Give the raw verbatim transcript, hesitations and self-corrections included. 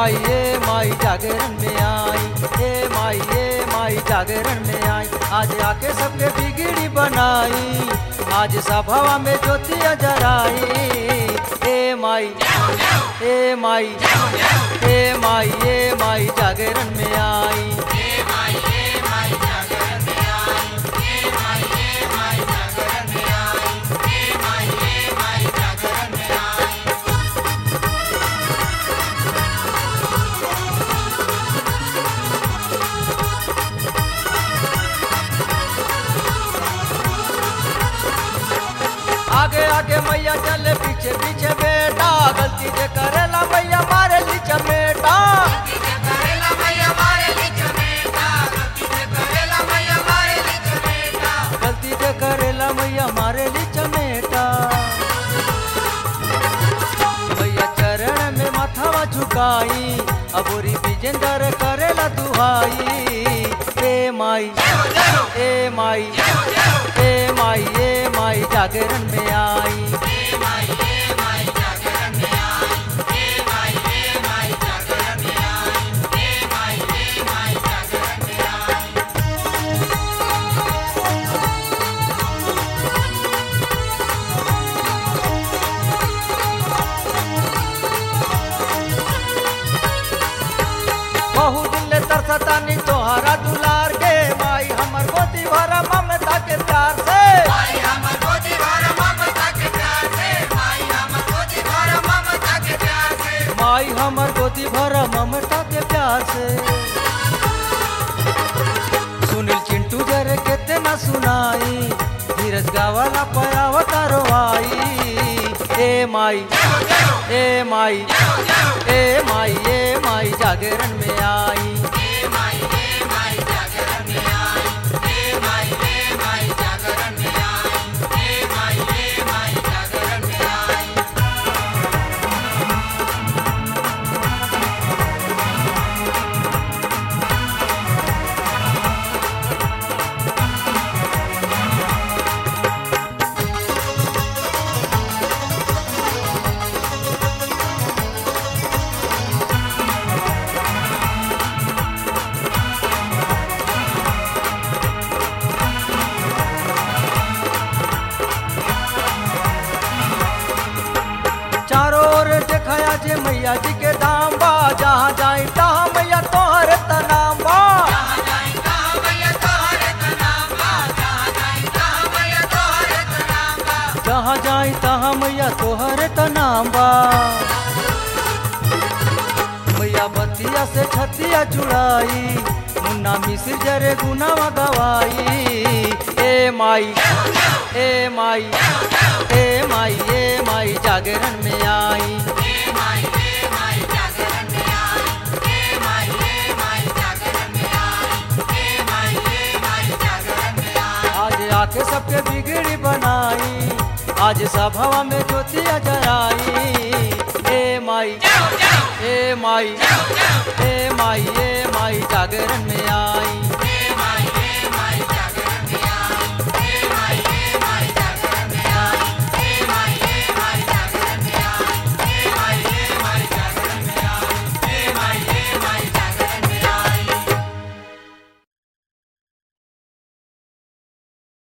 माई ए माई जागरण में आई, ए माई ए माई जागरण में आई। आज आके सबके बिगड़ी बनाई, आज सभावा में ज्योतिया जराई। ए माई ए माई ए माई ए माई जागरण में आई। आगे आगे मैया चले पीछे पीछे बेटा, गलती जे करेला मैया मारे ली चमेटा। गलती जे करेला मैया मारे ली चमेटा, गलती जे करेला मैया मारे ली चमेटा। गलती जे करेला मैया मारे ली चमेटा। मैया चरण में माथावा झुकाई, अबोरी विजेंदर करेला दुहाई। ए माई ए माई ए माई ए माई जागरण में आई। ए माई ए माई जागरण में आई, ए माई ए माई जागरण में आई, ए माई ए माई जागरण में आई। बहु दिल तरसतानी तोहरा दुलार के, माई हमर गोदी भरा ममता के प्यार से। माई हमर गोदी भर ममता के प्यार से, माई हमर गोदी भर ममता के प्यार से। माई हमर गोदी भरा ममता के प्यार से। सुनील चिंटू जरे कितना सुनाई, धीरज गावाला पयावता रोवाई। ए माई ए माई ए माई ए माई जागरण में आई। ए माई ए माई जागरण में आई, ए माई ए माई जागरण में आई, ए माई ए माई जागरण में आई। चारों ओर देखाया जे मैया जी के धाम बा, जहाँ जाई तहाँ मैया तोहर तनाम बा। जहाँ जाई तहाँ मैया तोहरे तनाम बा, जहाँ जाई तहाँ मैया तोहरे तनाम बा। जहाँ जाई तहाँ मैया तोहर तनाम बा। मैया बतिया से छतिया चुड़ाई, मुन्ना मिसिर जरे गुनावा गवाई। ए माई ए माई ए माई ए माई जागरण में आई। ए माई ए माई जागरण में आई, ए माई ए माई जागरण में आई, ए माई ए माई जागरण में आई। आज आके सबके बिगड़ी बनाई, आज सभावा में ज्योतिया जराई। ए माई ए माई